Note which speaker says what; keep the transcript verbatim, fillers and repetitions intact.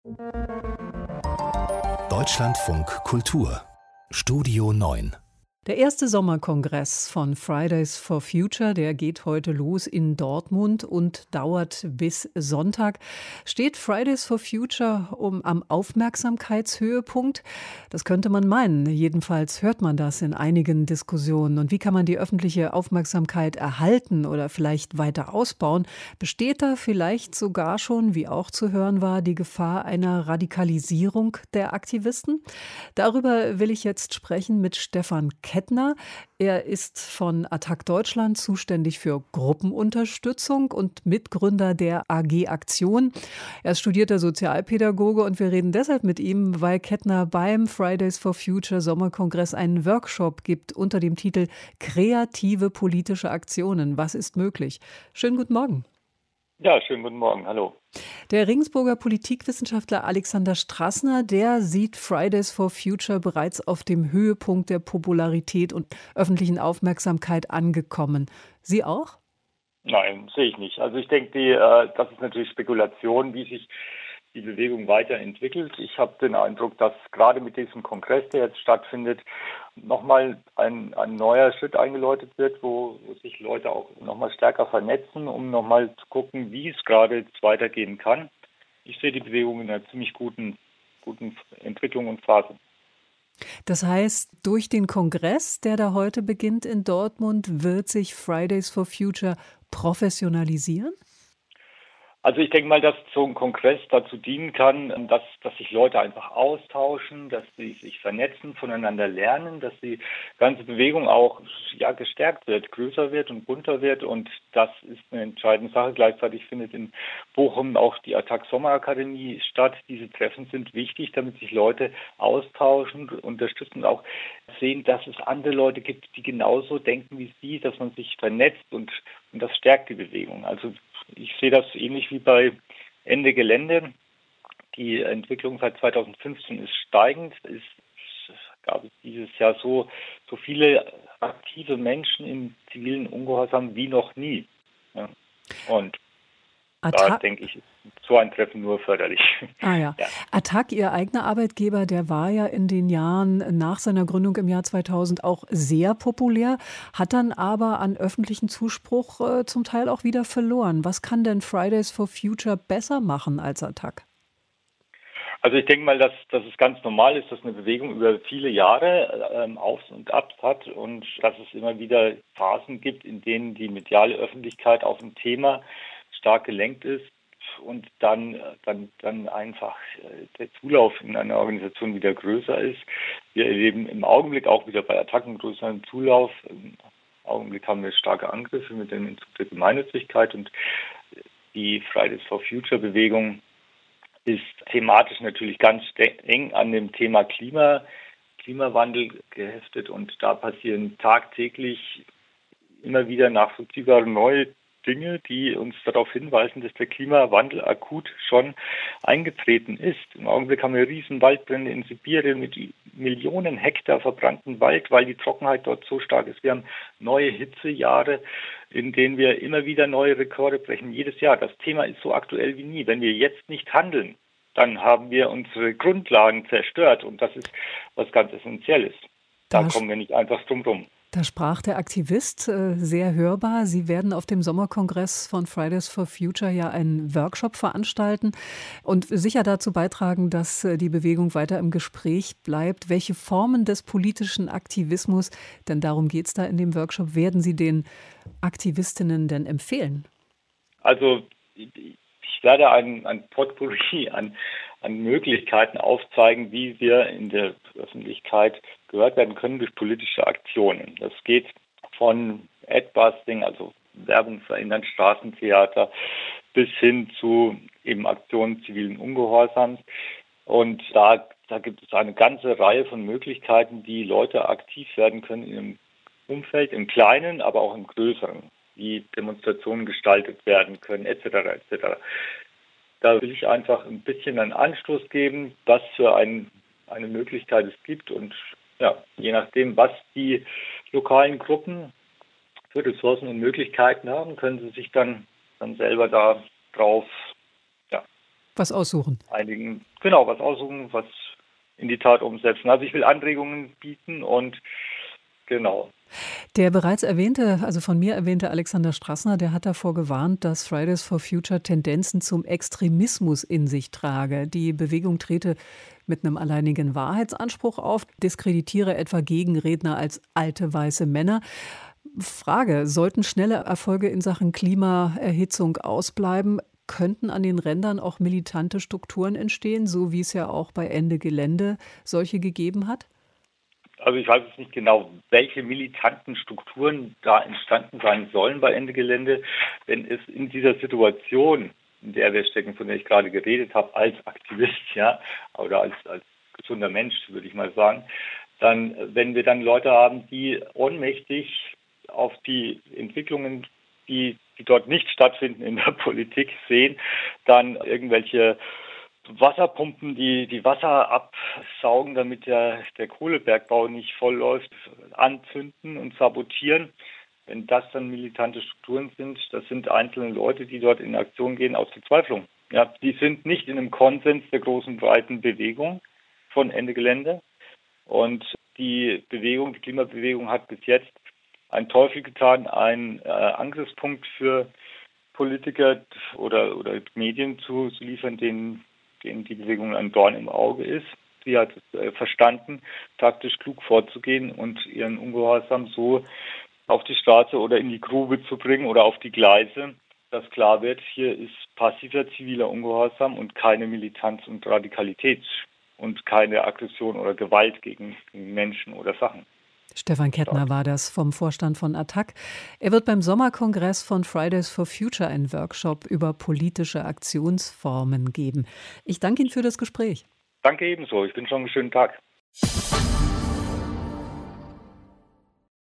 Speaker 1: Deutschlandfunk Kultur Studio neun.
Speaker 2: Der erste Sommerkongress von Fridays for Future, der geht heute los in Dortmund und dauert bis Sonntag. Steht Fridays for Future um am Aufmerksamkeitshöhepunkt? Das könnte man meinen. Jedenfalls hört man das in einigen Diskussionen. Und wie kann man die öffentliche Aufmerksamkeit erhalten oder vielleicht weiter ausbauen? Besteht da vielleicht sogar schon, wie auch zu hören war, die Gefahr einer Radikalisierung der Aktivisten? Darüber will ich jetzt sprechen mit Stefan Kettner. Er ist von Attac Deutschland zuständig für Gruppenunterstützung und Mitgründer der A G Aktion. Er ist studierter Sozialpädagoge und wir reden deshalb mit ihm, weil Kettner beim Fridays for Future Sommerkongress einen Workshop gibt unter dem Titel Kreative politische Aktionen. Was ist möglich? Schönen guten Morgen.
Speaker 3: Ja, schönen guten Morgen. Hallo.
Speaker 2: Der Regensburger Politikwissenschaftler Alexander Straßner, der sieht Fridays for Future bereits auf dem Höhepunkt der Popularität und öffentlichen Aufmerksamkeit angekommen. Sie auch?
Speaker 3: Nein, sehe ich nicht. Also ich denke, die, äh, das ist natürlich Spekulation, wie sich die Bewegung weiterentwickelt. Ich habe den Eindruck, dass gerade mit diesem Kongress, der jetzt stattfindet, nochmal ein, ein neuer Schritt eingeläutet wird, wo, wo sich Leute auch nochmal stärker vernetzen, um nochmal zu gucken, wie es gerade jetzt weitergehen kann. Ich sehe die Bewegung in einer ziemlich guten, guten Entwicklung und Phase.
Speaker 2: Das heißt, durch den Kongress, der da heute beginnt in Dortmund, wird sich Fridays for Future professionalisieren?
Speaker 3: Also ich denke mal, dass so ein Kongress dazu dienen kann, dass, dass sich Leute einfach austauschen, dass sie sich vernetzen, voneinander lernen, dass die ganze Bewegung auch ja, gestärkt wird, größer wird und bunter wird. Und das ist eine entscheidende Sache. Gleichzeitig findet in Bochum auch die Attac Sommerakademie statt. Diese Treffen sind wichtig, damit sich Leute austauschen, unterstützen und auch sehen, dass es andere Leute gibt, die genauso denken wie sie, dass man sich vernetzt und, und das stärkt die Bewegung. Also ich sehe das ähnlich wie bei Ende Gelände. Die Entwicklung seit zweitausendfünfzehn ist steigend. Es gab dieses Jahr so, so viele aktive Menschen im zivilen Ungehorsam wie noch nie. Ja. Und
Speaker 2: Attac-
Speaker 3: da denke ich, ist so ein Treffen nur förderlich.
Speaker 2: Ah ja.
Speaker 3: Ja.
Speaker 2: Attac, Ihr eigener Arbeitgeber, der war ja in den Jahren nach seiner Gründung im Jahr zweitausend auch sehr populär, hat dann aber an öffentlichen Zuspruch äh, zum Teil auch wieder verloren. Was kann denn Fridays for Future besser machen als Attac?
Speaker 3: Also ich denke mal, dass, dass es ganz normal ist, dass eine Bewegung über viele Jahre ähm, Aufs und Abs hat und dass es immer wieder Phasen gibt, in denen die mediale Öffentlichkeit auf ein Thema stark gelenkt ist und dann, dann, dann einfach der Zulauf in einer Organisation wieder größer ist. Wir erleben im Augenblick auch wieder bei Attac einen größeren Zulauf. Im Augenblick haben wir starke Angriffe mit dem Entzug der Gemeinnützigkeit und die Fridays for Future Bewegung ist thematisch natürlich ganz eng an dem Thema Klima, Klimawandel geheftet und da passieren tagtäglich immer wieder nachvollziehbare neue Dinge, die uns darauf hinweisen, dass der Klimawandel akut schon eingetreten ist. Im Augenblick haben wir riesen Waldbrände in Sibirien mit Millionen Hektar verbrannten Wald, weil die Trockenheit dort so stark ist. Wir haben neue Hitzejahre, in denen wir immer wieder neue Rekorde brechen, jedes Jahr. Das Thema ist so aktuell wie nie. Wenn wir jetzt nicht handeln, dann haben wir unsere Grundlagen zerstört und das ist was ganz Essentielles. Da kommen wir nicht einfach drum rum.
Speaker 2: Da sprach der Aktivist äh, sehr hörbar. Sie werden auf dem Sommerkongress von Fridays for Future ja einen Workshop veranstalten und sicher dazu beitragen, dass äh, die Bewegung weiter im Gespräch bleibt. Welche Formen des politischen Aktivismus, denn darum geht es da in dem Workshop, werden Sie den Aktivistinnen denn empfehlen?
Speaker 3: Also ich werde ein, ein Potpourri an, an Möglichkeiten aufzeigen, wie wir in der Öffentlichkeit gehört werden können durch politische Aktionen. Das geht von Adbusting, also Werbung verhindern, Straßentheater, bis hin zu eben Aktionen zivilen Ungehorsams. Und da, da gibt es eine ganze Reihe von Möglichkeiten, wie Leute aktiv werden können im Umfeld, im Kleinen, aber auch im Größeren, wie Demonstrationen gestaltet werden können, et cetera et cetera. Da will ich einfach ein bisschen einen Anstoß geben, was für ein, eine Möglichkeit es gibt und ja, je nachdem, was die lokalen Gruppen für Ressourcen und Möglichkeiten haben, können sie sich dann, dann selber da drauf ja,
Speaker 2: Was aussuchen.
Speaker 3: Einigen, genau, was aussuchen, was in die Tat umsetzen. Also ich will Anregungen bieten und genau.
Speaker 2: Der bereits erwähnte, also von mir erwähnte Alexander Strassner, der hat davor gewarnt, dass Fridays for Future Tendenzen zum Extremismus in sich trage. Die Bewegung trete mit einem alleinigen Wahrheitsanspruch auf, diskreditiere etwa Gegenredner als alte weiße Männer. Frage, sollten schnelle Erfolge in Sachen Klimaerhitzung ausbleiben, könnten an den Rändern auch militante Strukturen entstehen, so wie es ja auch bei Ende Gelände solche gegeben hat?
Speaker 3: Also ich weiß jetzt nicht genau, welche militanten Strukturen da entstanden sein sollen bei Ende Gelände, wenn es in dieser Situation, in der wir stecken, von der ich gerade geredet habe, als Aktivist, ja, oder als, als gesunder Mensch, würde ich mal sagen, dann, wenn wir dann Leute haben, die ohnmächtig auf die Entwicklungen, die, die dort nicht stattfinden in der Politik sehen, dann irgendwelche Wasserpumpen, die die Wasser absaugen, damit der, der Kohlebergbau nicht voll läuft, anzünden und sabotieren. Wenn das dann militante Strukturen sind, das sind einzelne Leute, die dort in Aktion gehen aus Verzweiflung. Ja, die sind nicht in einem Konsens der großen, breiten Bewegung von Ende Gelände. Und die Bewegung, die Klimabewegung hat bis jetzt einen Teufel getan, einen äh, Angriffspunkt für Politiker oder, oder Medien zu, zu liefern, denen denen die Bewegung ein Dorn im Auge ist. Sie hat es äh, verstanden, taktisch klug vorzugehen und ihren Ungehorsam so auf die Straße oder in die Grube zu bringen oder auf die Gleise, dass klar wird, hier ist passiver ziviler Ungehorsam und keine Militanz und Radikalität und keine Aggression oder Gewalt gegen, gegen Menschen oder Sachen.
Speaker 2: Stefan Kettner war das vom Vorstand von A T T A C. Er wird beim Sommerkongress von Fridays for Future einen Workshop über politische Aktionsformen geben. Ich danke Ihnen für das Gespräch.
Speaker 3: Danke ebenso. Ich wünsche noch einen schönen Tag.